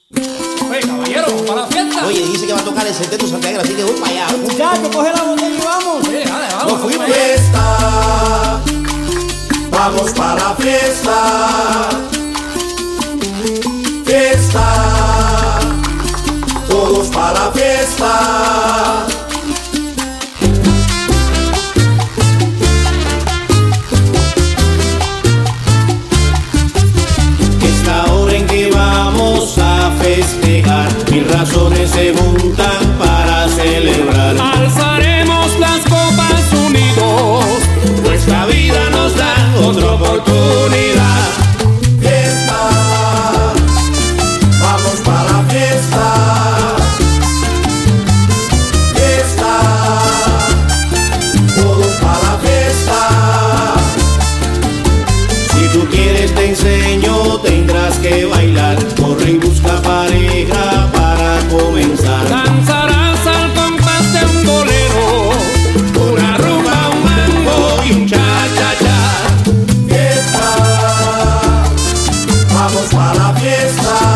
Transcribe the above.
Oye, caballero, vamos para la fiesta. Oye, dice que va a tocar el Centeno Santiago, así que voy para allá. Muchachos, coge la botella y vamos. Sí, dale, vamos. Nos fuimos. Fiesta, vamos para la fiesta. Fiesta, todos para la fiesta. Es la hora en que vamos a festejar, mil razones se juntan para celebrar. Alzaremos las copas unidos, Nuestra vida nos da otra oportunidad. Fiesta, vamos para la fiesta. Fiesta, todos para la fiesta. Si tú quieres te enseño, tendrás que bailar. Corre y busca pareja para comenzar. danzarás al compás de un bolero, Una rumba, un mango y un cha-cha-cha. Fiesta, vamos para la fiesta.